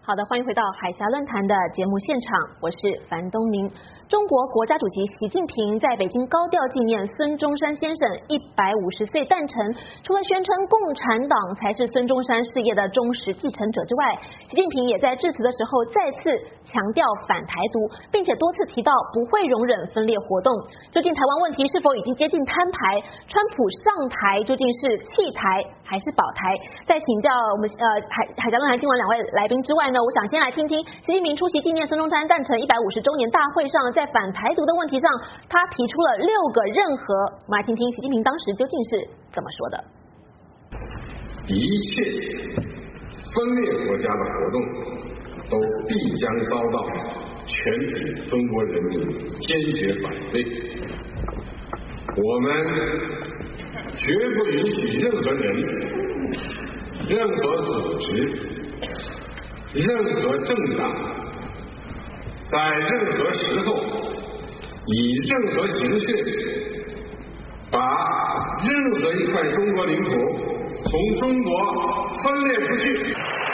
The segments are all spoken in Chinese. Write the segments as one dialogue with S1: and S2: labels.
S1: 好的，欢迎回到海峡论坛的节目现场，我是樊东宁。中国国家主席习近平在北京高调纪念孙中山先生150岁诞辰，除了宣称共产党才是孙中山事业的忠实继承者之外，习近平也在致辞的时候再次强调反台独，并且多次提到不会容忍分裂活动。究竟台湾问题是否已经接近摊牌？川普上台究竟是弃台还是保台？在请教我们海峡论坛今晚两位来宾之外呢，我想先来听听习近平出席纪念孙中山诞辰150周年大会上，在反台独的问题上，他提出了6个任何。我们来听听习近平当时究竟是怎么说的。
S2: 一切分裂国家的活动都必将遭到全体中国人民坚决反对。我们绝不允许任何人、任何组织、任何政党在任何时候以任何形式把任何一块中国领土从中国分裂出去。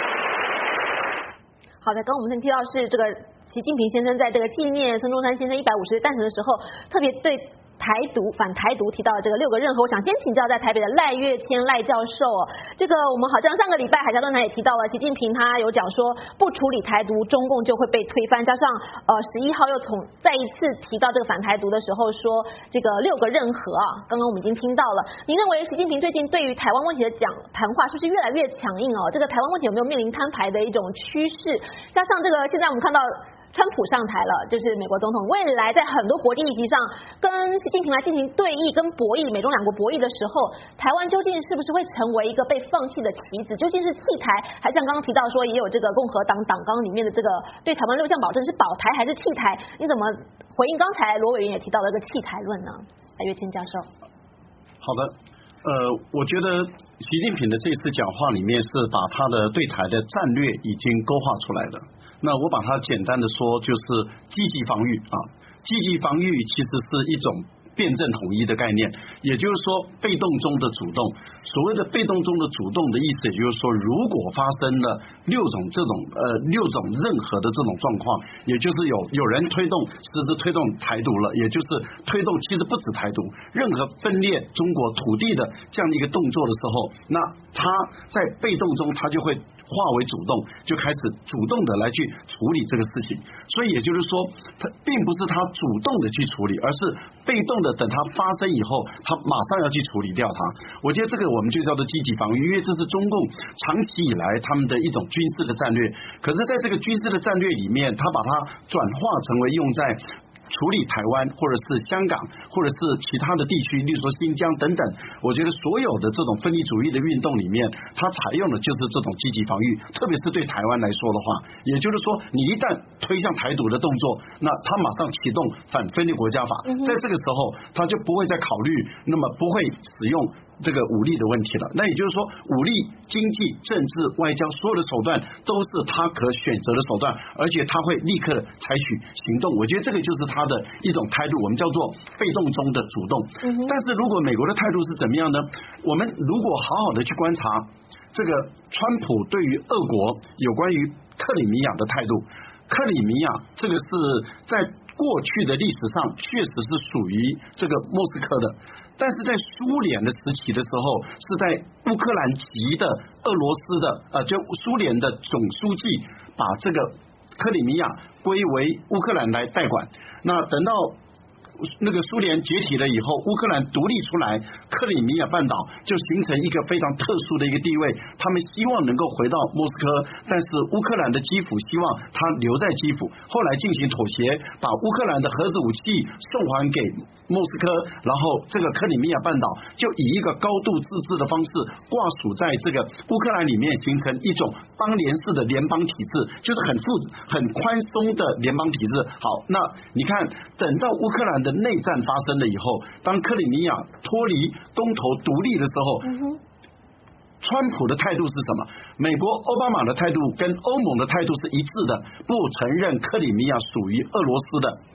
S1: 好的，刚刚我们提到是这个习近平先生在这个纪念孙中山先生150岁诞辰的时候，特别对台独反台独提到这个6个任何。我想先请教在台北的赖岳谦赖教授，这个我们好像上个礼拜海峡论坛也提到了，习近平他有讲说不处理台独，中共就会被推翻，加上11号又再一次提到这个反台独的时候说这个6个任何啊，刚刚我们已经听到了。您认为习近平最近对于台湾问题的谈话是不是越来越强硬哦？这个台湾问题有没有面临摊牌的一种趋势？加上这个现在我们看到川普上台了，就是美国总统，未来在很多国际议题上跟习近平来进行对弈跟博弈，美中两国博弈的时候，台湾究竟是不是会成为一个被放弃的棋子？究竟是弃台，还像刚刚提到说也有这个共和党党纲里面的这个对台湾6项保证是保台还是弃台？你怎么回应刚才罗委员也提到的这个弃台论呢？赖岳谦教授。
S3: 好的。我觉得习近平的这次讲话里面是把他的对台的战略已经勾画出来的。那我把它简单的说，就是积极防御啊。积极防御其实是一种辩证统一的概念，也就是说被动中的主动。所谓的被动中的主动的意思，也就是说，如果发生了6种任何的这种状况，也就是有人推动，实质推动台独了，也就是推动其实不止台独，任何分裂中国土地的这样的一个动作的时候，那他在被动中他就会化为主动，就开始主动的来去处理这个事情。所以也就是说，他并不是他主动的去处理，而是被动的等它发生以后，他马上要去处理掉它。我觉得这个我们就叫做积极防御，因为这是中共长期以来他们的一种军事的战略。可是在这个军事的战略里面，他把它转化成为用在处理台湾或者是香港或者是其他的地区，例如说新疆等等。我觉得所有的这种分离主义的运动里面，它采用的就是这种积极防御，特别是对台湾来说的话，也就是说你一旦推向台独的动作，那他马上启动反分裂国家法，在这个时候他就不会再考虑，那么不会使用这个武力的问题了。那也就是说，武力、经济、政治、外交所有的手段都是他可选择的手段，而且他会立刻采取行动。我觉得这个就是他的一种态度，我们叫做被动中的主动。但是如果美国的态度是怎么样呢？我们如果好好的去观察这个川普对于俄国有关于克里米亚的态度，克里米亚这个是在过去的历史上确实是属于这个莫斯科的。但是在苏联的时期的时候，是在乌克兰籍的俄罗斯的就苏联的总书记把这个克里米亚归为乌克兰来代管。那等到那个苏联解体了以后，乌克兰独立出来，克里米亚半岛就形成一个非常特殊的一个地位。他们希望能够回到莫斯科，但是乌克兰的基辅希望他留在基辅，后来进行妥协，把乌克兰的核子武器送还给莫斯科，然后这个克里米亚半岛就以一个高度自治的方式挂属在这个乌克兰里面，形成一种邦联式的联邦体制，就是很宽松的联邦体制。好，那你看，等到乌克兰的内战发生了以后，当克里米亚脱离公投独立的时候，川普的态度是什么？美国奥巴马的态度跟欧盟的态度是一致的，不承认克里米亚属于俄罗斯的。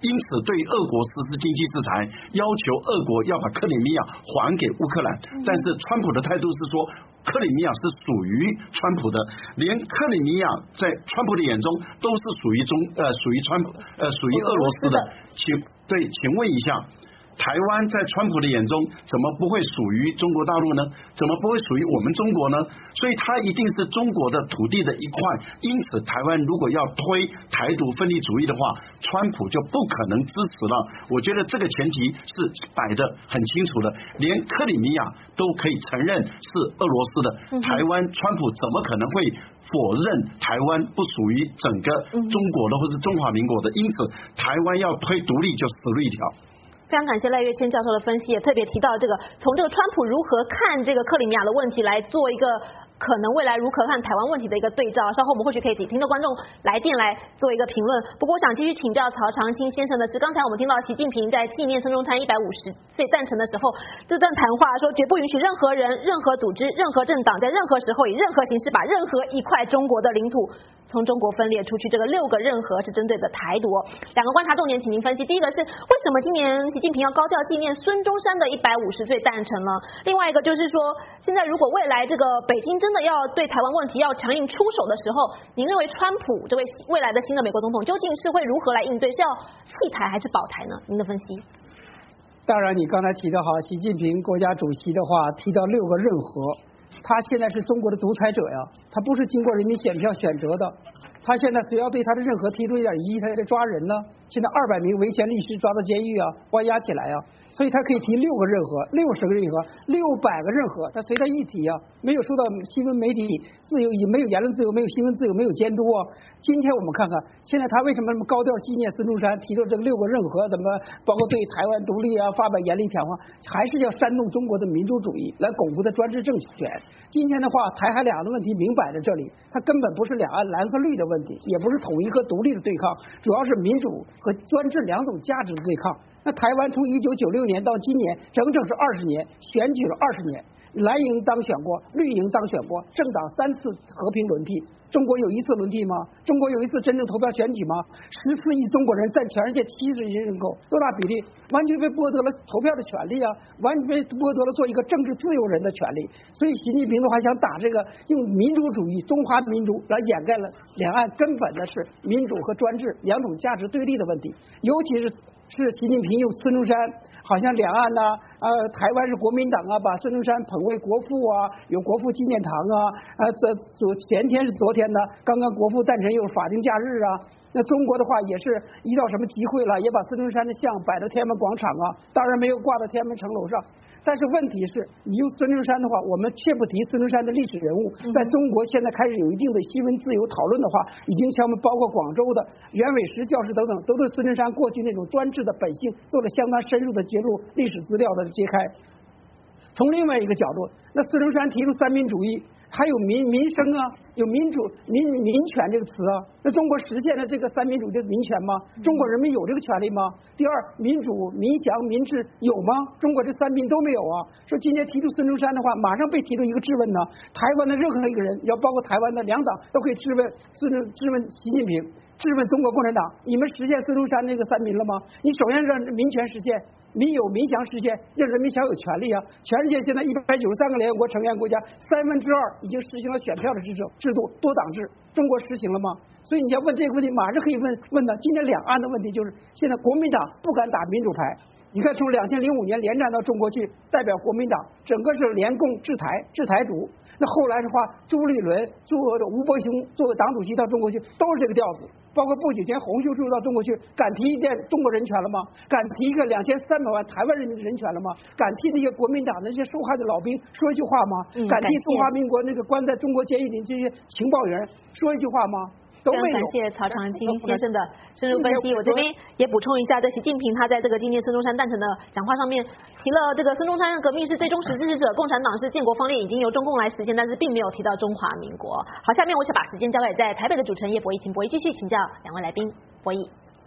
S3: 因此对俄国实施经济制裁，要求俄国要把克里米亚还给乌克兰。但是川普的态度是说，克里米亚是属于川普的，连克里米亚在川普的眼中都是属于俄罗斯的。请问一下，台湾在川普的眼中怎么不会属于中国大陆呢？怎么不会属于我们中国呢？所以它一定是中国的土地的一块。因此台湾如果要推台独分离主义的话，川普就不可能支持了。我觉得这个前提是摆得很清楚的，连克里米亚都可以承认是俄罗斯的，台湾川普怎么可能会否认台湾不属于整个中国的或是中华民国的？因此台湾要推独立就死路一条。
S1: 非常感谢赖岳谦教授的分析，也特别提到这个从这个川普如何看这个克里米亚的问题来做一个可能未来如何看台湾问题的一个对照。稍后我们或许可以请听众观众来电来做一个评论。不过我想继续请教曹长青先生的是，刚才我们听到习近平在纪念孙中山150岁诞辰的时候，这段谈话说绝不允许任何人、任何组织、任何政党在任何时候以任何形式把任何一块中国的领土从中国分裂出去。这个6个任何是针对的台独。2个观察重点，请您分析。第一个是为什么今年习近平要高调纪念孙中山的150岁诞辰呢？另外一个就是说，现在如果未来这个北京真的要对台湾问题要强硬出手的时候，您认为川普这位未来的新的美国总统究竟是会如何来应对？是要弃台还是保台呢？您的分析。
S4: 当然你刚才提到好，习近平国家主席的话提到6个任何，他现在是中国的独裁者呀，他不是经过人民选票选择的，他现在只要对他的任何提出一点异议，他就得抓人呢。现在200名维权律师抓到监狱啊，关押起来啊，所以他可以提6个任何、60个任何、600个任何，他随他一提啊，没有受到新闻媒体自由，没有言论自由，没有新闻自由，没有监督啊。今天我们看看，现在他为什么那么高调纪念孙中山，提出这个6个任何，怎么包括对台湾独立啊发表严厉谈话，还是要煽动中国的民主主义，来巩固的专制政权。今天的话，台海两岸的问题明摆在这里，它根本不是两岸蓝和绿的问题，也不是统一和独立的对抗，主要是民主和专制2种价值的对抗。那台湾从1996年到今年整整是20年，选举了20年，蓝营当选过，绿营当选过，政党3次和平轮替。中国有1次轮替吗？中国有1次真正投票选举吗？14亿中国人占全世界70亿人口，多大比例？完全被剥夺了投票的权利啊，完全被剥夺了做一个政治自由人的权利。所以习近平的话想打这个用民主主义、中华民族来掩盖了两岸根本的是民主和专制2种价值对立的问题，尤其是习近平用孙中山，好像两岸呢，台湾是国民党啊，把孙中山捧为国父啊，有国父纪念堂啊，前天是昨天呢，刚刚国父诞辰又是法定假日啊。那中国的话也是一到什么集会了，也把孙中山的像摆到天安门广场啊，当然没有挂到天安门城楼上。但是问题是，你用孙中山的话，我们却不提孙中山的历史人物，在中国现在开始有一定的新闻自由讨论的话，已经像我们包括广州的袁伟时教师等等，都对孙中山过去那种专制的本性做了相当深入的揭露，历史资料的揭开。从另外一个角度，那孙中山提出3民主义，还有民生啊，有民主民权这个词啊，那中国实现了这个3民主的民权吗？中国人民有这个权利吗？第二，民主、民祥、民治有吗？中国这3民都没有啊。说今天提出孙中山的话，马上被提出一个质问呢。台湾的任何一个人，要包括台湾的2党，都可以质问习近平，质问中国共产党，你们实现孙中山那个3民了吗？你首先让民权实现。民有民祥实现，让人民享有权利啊！全世界现在193个联合国成员国家，2/3已经实行了选票的制度，多党制，中国实行了吗？所以你要问这个问题，马上可以问呢。今天两岸的问题就是，现在国民党不敢打民主牌。你看，从2005年连战到中国去，代表国民党，整个是联共制台独。那后来的话，朱立伦、吴伯雄作为党主席到中国去，都是这个调子。包括不久前洪秀柱到中国去，敢提一件中国人权了吗？敢提一个2300万台湾人民的人权了吗？敢替那些国民党那些受害的老兵说一句话吗？敢替中华民国那个关在中国监狱里这些情报员说一句话吗？
S1: 非常感谢曹长青先生的深入分析。我这边也补充一下，这习近平他在这个纪念孙中山诞辰的讲话上面提了这个孙中山革命是最忠实支持者，共产党是建国方略已经由中共来实现，但是并没有提到中华民国。好，下面我想把时间交给在台北的主持人叶博弈，请博弈继续请教2位来宾。博弈。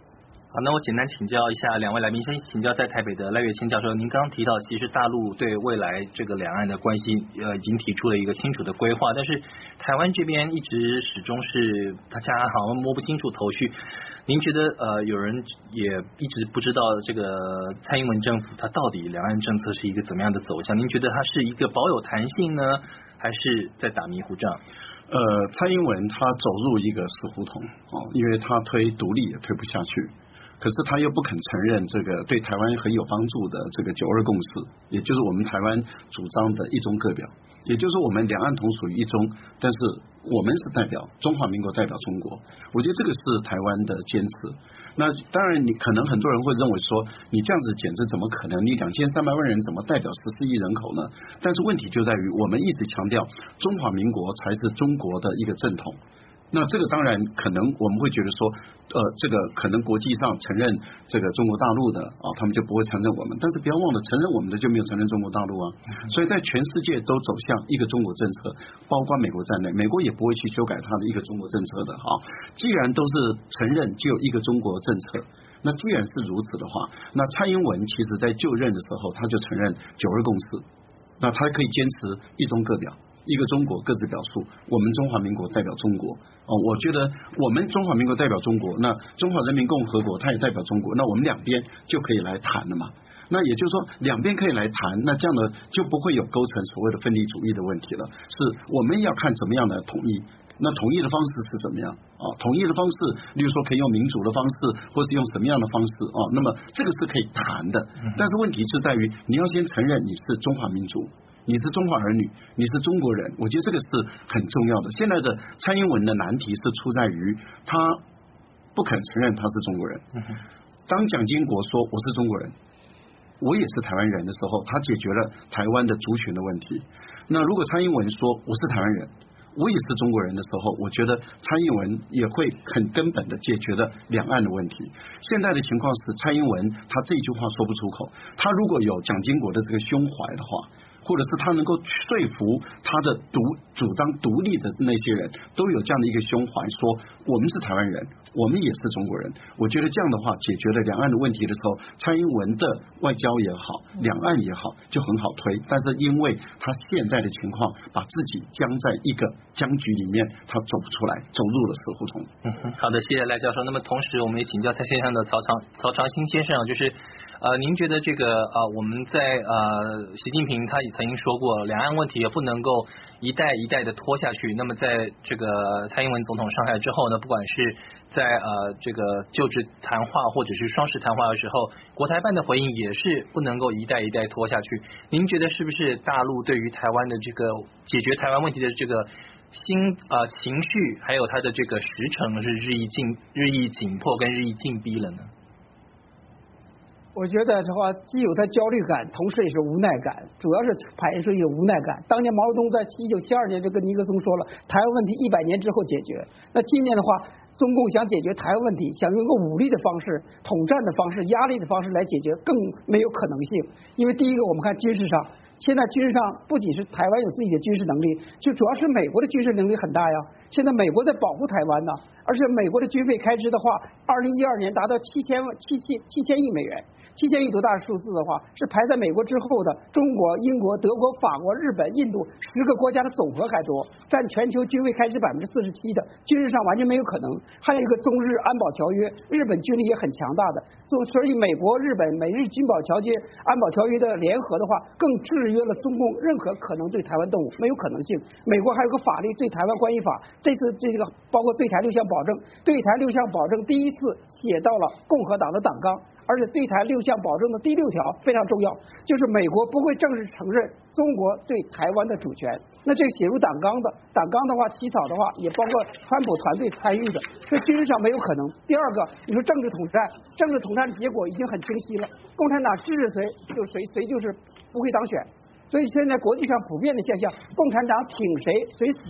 S5: 好，那我简单请教一下两位来宾，先请教在台北的赖岳谦教授，您刚刚提到，其实大陆对未来这个两岸的关系已经提出了一个清楚的规划，但是台湾这边始终是大家好像摸不清楚头绪。您觉得有人也一直不知道这个蔡英文政府它到底两岸政策是一个怎么样的走向？您觉得它是一个保有弹性呢，还是在打迷糊仗？
S3: 蔡英文他走入一个死胡同因为他推独立也推不下去。可是他又不肯承认这个对台湾很有帮助的这个9·2共识，也就是我们台湾主张的一中各表，也就是我们两岸同属于一中，但是我们是代表中华民国，代表中国。我觉得这个是台湾的坚持。那当然，你可能很多人会认为说，你这样子简直怎么可能？你2300万人怎么代表14亿人口呢？但是问题就在于，我们一直强调中华民国才是中国的一个正统。那这个当然可能我们会觉得说，这个可能国际上承认这个中国大陆的他们就不会承认我们，但是不要忘了，承认我们的就没有承认中国大陆啊。所以在全世界都走向一个中国政策，包括美国在内，美国也不会去修改它的一个中国政策的既然都是承认就一个中国政策，那既然是如此的话，那蔡英文其实在就任的时候他就承认9·2共识，那他可以坚持一中各表。一个中国各自表述，我们中华民国代表中国我觉得我们中华民国代表中国，那中华人民共和国它也代表中国，那我们两边就可以来谈了嘛。那也就是说两边可以来谈，那这样的就不会有构成所谓的分离主义的问题了，是我们要看怎么样的统一。那统一的方式是怎么样统一的方式例如说可以用民主的方式，或是用什么样的方式那么这个是可以谈的。但是问题是在于你要先承认你是中华民族，你是中华儿女，你是中国人，我觉得这个是很重要的。现在的蔡英文的难题是出在于他不肯承认他是中国人。当蒋经国说我是中国人，我也是台湾人的时候，他解决了台湾的族群的问题。那如果蔡英文说我是台湾人，我也是中国人的时候，我觉得蔡英文也会很根本的解决了两岸的问题。现在的情况是蔡英文他这句话说不出口，他如果有蒋经国的这个胸怀的话，或者是他能够说服他的主张独立的那些人都有这样的一个胸怀，说我们是台湾人，我们也是中国人。我觉得这样的话解决了两岸的问题的时候，蔡英文的外交也好，两岸也好就很好推。但是因为他现在的情况把自己僵在一个僵局里面，他走不出来，走入了死胡同。
S5: 好的，谢谢赖教授。那么同时我们也请教蔡先生的曹长兴先生，就是您觉得这个我们在习近平他也曾经说过，两岸问题也不能够一代一代的拖下去。那么在这个蔡英文总统上台之后呢，不管是在这个就职谈话或者是双十谈话的时候，国台办的回应也是不能够一代一代拖下去。您觉得是不是大陆对于台湾的这个解决台湾问题的这个情绪，还有它的这个时程是日益紧迫跟日益紧逼了呢？
S4: 我觉得的话，既有他焦虑感，同时也是无奈感，主要是反映出一种无奈感。当年毛泽东在1972年就跟尼克松说了，台湾问题100年之后解决。那今年的话，中共想解决台湾问题，想用一个武力的方式、统战的方式、压力的方式来解决，更没有可能性。因为第一个，我们看军事上，现在军事上不仅是台湾有自己的军事能力，就主要是美国的军事能力很大呀。现在美国在保护台湾呢，而且美国的军费开支的话，2012年达到7000亿美元。7000亿多大数字的话，是排在美国之后的中国、英国、德国、法国、日本、印度10个国家的总和还多，占全球军费开支47%的，军事上完全没有可能。还有一个中日安保条约，日本军力也很强大的，所以美国、日本、美日军保条约、安保条约的联合的话，更制约了中共任何可能对台湾动武，没有可能性。美国还有个法律对台湾关系法，这次这个包括对台6项保证，对台6项保证第一次写到了共和党的党纲。而且对台6项保证的第6条非常重要，就是美国不会正式承认中国对台湾的主权。那这个写入党纲的话，起草的话也包括川普团队参与的，所以军事上没有可能。第二个，你说政治统战的结果已经很清晰了，共产党支持谁就是不会当选。所以现在国际上普遍的现象，共产党挺谁谁死。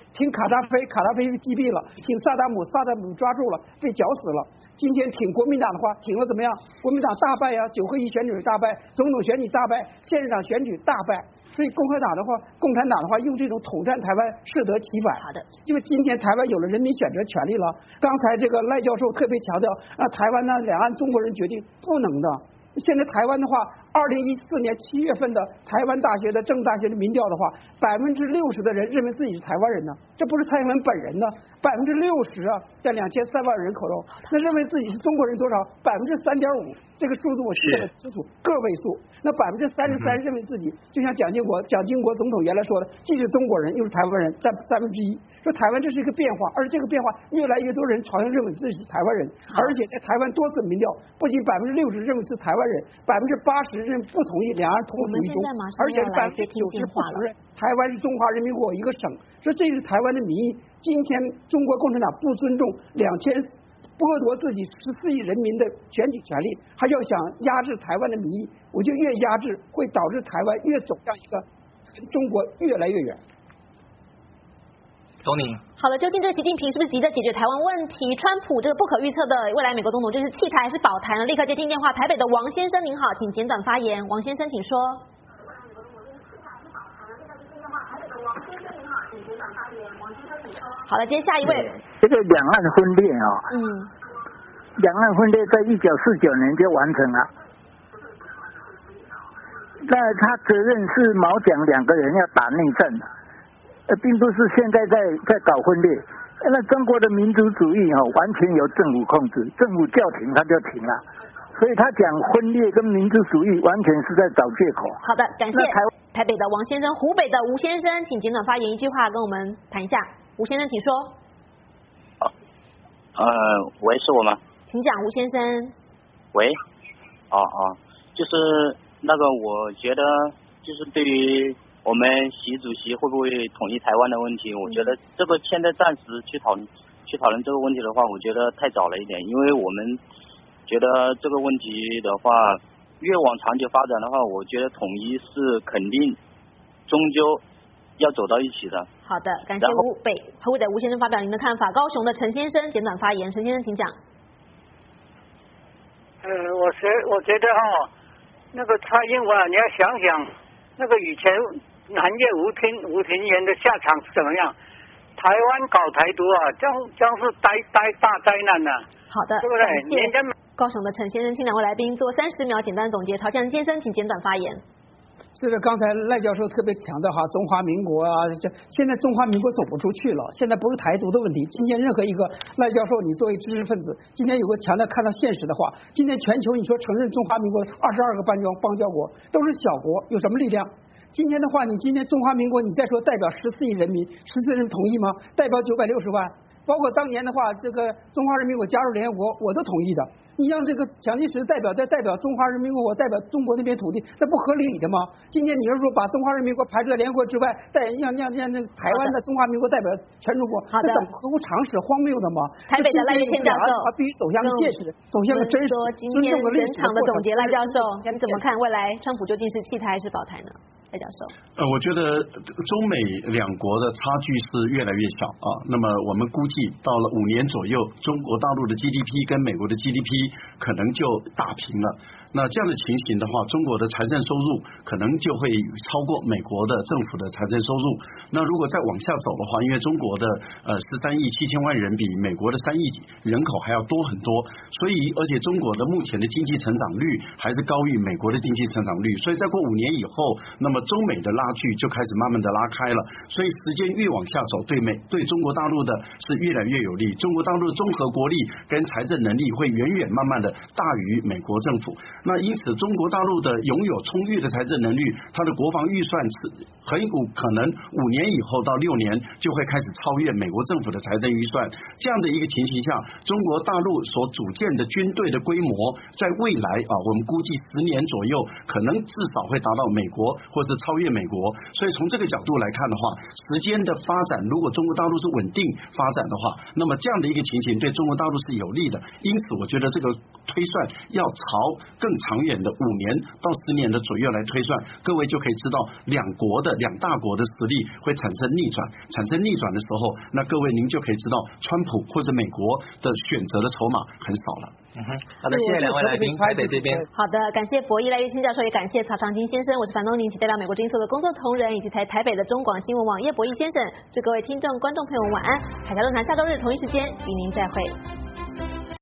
S4: 挺卡扎菲被击毙了；挺萨达姆抓住了，被绞死了。今天挺国民党的话，挺了怎么样？国民党大败呀，9合1选举大败，总统选举大败，县市长选举大败。所以共产党的话用这种统战台湾适得其反。
S1: 好的，
S4: 因为今天台湾有了人民选择权利了。刚才这个赖教授特别强调，台湾呢两岸中国人决定，不能的。现在台湾的话，2014年7月份的台湾大学的政大学的民调的话，60%的人认为自己是台湾人呢，这不是蔡英文本人呢，60%啊，在2300万人口中，那认为自己是中国人多少？3.5%，这个数字我记得很清楚，个位数。那33%认为自己就像蒋经国总统原来说的，既是中国人又是台湾人，占1/3。说台湾这是一个变化，而这个变化越来越多人朝向认为自己是台湾人，而且在台湾多次民调，不仅60%认为是台湾人，80%认不同意两岸同属一中，而且90%不承认台湾是中华人民共和国一个省。说这是台湾的民意。今天中国共产党不尊重剥夺自己14亿人民的选举权利，还要想压制台湾的民意，我就越压制会导致台湾越走向一个中国越来越远。
S1: 好了，究竟这个习近平是不是急着解决台湾问题？川普这个不可预测的未来美国总统，这是弃台还是保台呢？立刻接听电话，台北的王先生您好，请简短发言。王先生请说。好了，接下一位。
S6: 这个两岸分裂啊，两岸分裂在1949年就完成了。那他责任是毛蒋2个人要打内战，并不是现在在搞分裂。那中国的民族主义完全由政府控制，政府叫停他就停了。所以他讲分裂跟民族主义完全是在找借口。
S1: 好的，感谢台北的王先生，湖北的吴先生，请简短发言，一句话跟我们谈一下。吴先生，请说。
S7: 喂，是我吗？
S1: 请讲，吴先生。
S7: 喂，就是那个，我觉得就是对于我们习主席会不会统一台湾的问题，我觉得这个现在暂时去讨论这个问题的话，我觉得太早了一点，因为我们觉得这个问题的话，越往长久发展的话，我觉得统一是肯定，终究要走到一起的。
S1: 好的，感谢湖北的吴先生发表您的看法。高雄的陈先生简短发言，陈先生请讲。
S8: 我觉得那个蔡英文你要想想，那个以前南越吴庭言的下场是怎么样？台湾搞台独将是大灾难呐。
S1: 好的，
S8: 对不对？
S1: 感谢高雄的陈先生，请2位来宾做30秒简单的总结。朝向先生，请简短发言。
S4: 这是刚才赖教授特别强调中华民国啊，现在中华民国走不出去了，现在不是台独的问题。今天任何一个赖教授，你作为知识分子，今天有个强调看到现实的话，今天全球你说承认中华民国22个邦交国都是小国，有什么力量？今天的话，你今天中华民国，你再说代表14亿人民，14人同意吗？代表960万，包括当年的话，这个中华人民共和国加入联合国，我都同意的。你让这个蒋介石代表中华人民共和国代表中国那边土地，那不合理的吗？今天你是说把中华人民国排除在联合国之外，让那台湾的中华民国代表全中国，这怎么合乎常识？荒谬的吗？
S1: 台北的赖岳谦教授
S4: 必须走向现实，走向真实
S1: 今天整场的总结，赖教授你怎么看未来川普究竟是弃台还是保台呢？赖教授，
S3: 我觉得中美两国的差距是越来越小啊。那么我们估计到了5年左右，中国大陆的 GDP 跟美国的 GDP 可能就打平了。那这样的情形的话，中国的财政收入可能就会超过美国的政府的财政收入。那如果再往下走的话，因为中国的13亿7千万人比美国的3亿人口还要多很多，所以而且中国的目前的经济成长率还是高于美国的经济成长率，所以再过5年以后，那么中美的拉锯就开始慢慢的拉开了。所以时间越往下走，对中国大陆的是越来越有利。中国大陆的综合国力跟财政能力会远远慢慢的大于美国政府。那因此中国大陆的拥有充裕的财政能力，它的国防预算很有可能5年以后到6年就会开始超越美国政府的财政预算。这样的一个情形下，中国大陆所组建的军队的规模在未来我们估计10年左右可能至少会达到美国或是超越美国。所以从这个角度来看的话，时间的发展如果中国大陆是稳定发展的话，那么这样的一个情形对中国大陆是有利的。因此我觉得这个推算要朝更长远的5年到10年的左右来推算，各位就可以知道两大国的实力会产生逆转。产生逆转的时候，那各位您就可以知道，川普或者美国的选择的筹码很少了。
S5: 好的，谢谢两位来宾，台北这边。
S1: 好的，感谢博弈赖月清教授，也感谢曹长金先生。我是樊东宁，代表美国之音所有的工作同仁以及台北的中广新闻网叶博弈先生，祝各位听众观众朋友们晚安。海峡论坛下周日同一时间与您再会。